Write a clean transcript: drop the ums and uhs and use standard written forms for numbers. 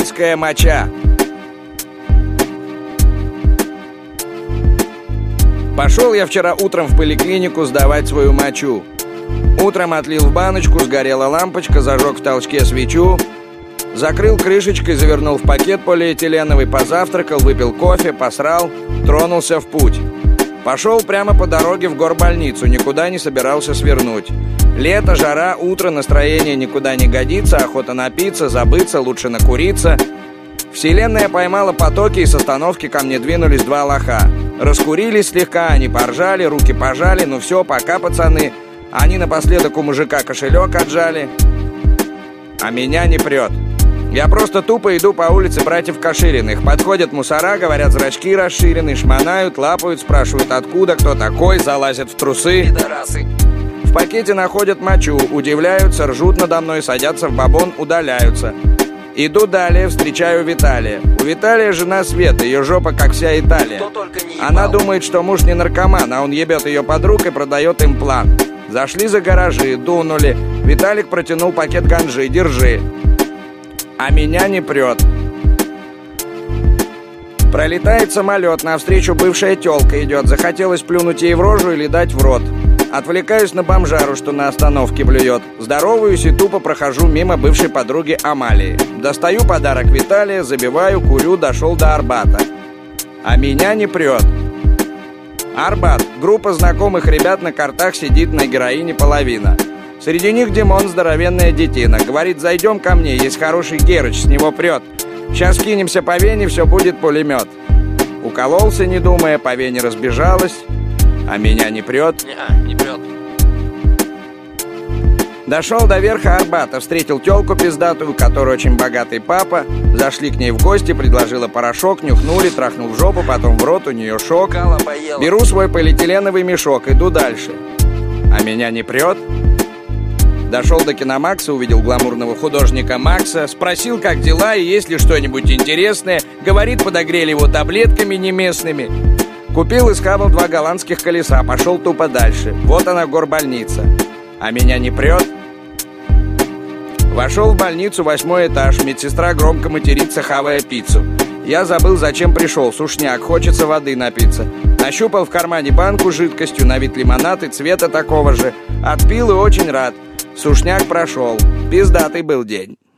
уральская моча. Пошел я вчера утром в поликлинику сдавать свою мочу. Утром отлил в баночку, сгорела лампочка, зажег в толчке свечу, закрыл крышечкой, завернул в пакет полиэтиленовый, позавтракал, выпил кофе, посрал, тронулся в путь. Пошел прямо по дороге в горбольницу, никуда не собирался свернуть. Лето, жара, утро, настроение никуда не годится, охота напиться, забыться, лучше накуриться. Вселенная поймала потоки, и с остановки ко мне двинулись два лоха. Раскурились слегка, они поржали, руки пожали, ну все, пока, пацаны. Они напоследок у мужика кошелек отжали. А меня не прет. Я просто тупо иду по улице братьев Кашириных. Подходят мусора, говорят, зрачки расширены, шмонают, лапают, спрашивают, откуда, кто такой, залазят в трусы. Пидорасы. В пакете находят мочу, удивляются, ржут надо мной, садятся в бабон, удаляются. Иду далее, встречаю Виталия. У Виталия жена Света, ее жопа как вся Италия. Она думает, что муж не наркоман, а он ебет ее подруг и продает им план. Зашли за гаражи, дунули. Виталик протянул пакет ганжи, держи. А меня не прет. Пролетает самолет, навстречу бывшая тёлка идет. Захотелось плюнуть ей в рожу или дать в рот. Отвлекаюсь на бомжару, что на остановке блюет. Здороваюсь и тупо прохожу мимо бывшей подруги Амалии. Достаю подарок Виталия, забиваю, курю, дошел до Арбата. А меня не прет. Арбат. Группа знакомых ребят на картах сидит, на героине половина. Среди них Димон, здоровенная детина. Говорит, зайдем ко мне, есть хороший Герыч, с него прет. Сейчас кинемся по Вене, все будет пулемет. Укололся, не думая, по Вене разбежалась. А меня не прет? Не прет. Дошел до верха Арбата, встретил тёлку пиздатую, которая очень богатый папа. Зашли к ней в гости, предложила порошок, нюхнули, трахнул в жопу, потом в рот, у нее шок. Беру свой полиэтиленовый мешок, иду дальше. А меня не прет? Дошел до Киномакса, увидел гламурного художника Макса, спросил, как дела и есть ли что-нибудь интересное. Говорит, подогрели его таблетками неместными. Купил и схавал 2 голландских колеса, пошел тупо дальше. Вот она, горбольница. А меня не прет? Вошел в больницу, 8-й этаж. Медсестра громко матерится, хавая пиццу. Я забыл, зачем пришел. Сушняк, хочется воды напиться. Нащупал в кармане банку с жидкостью, на вид лимонад и цвета такого же. Отпил и очень рад. Сушняк прошел. Пиздатый был день.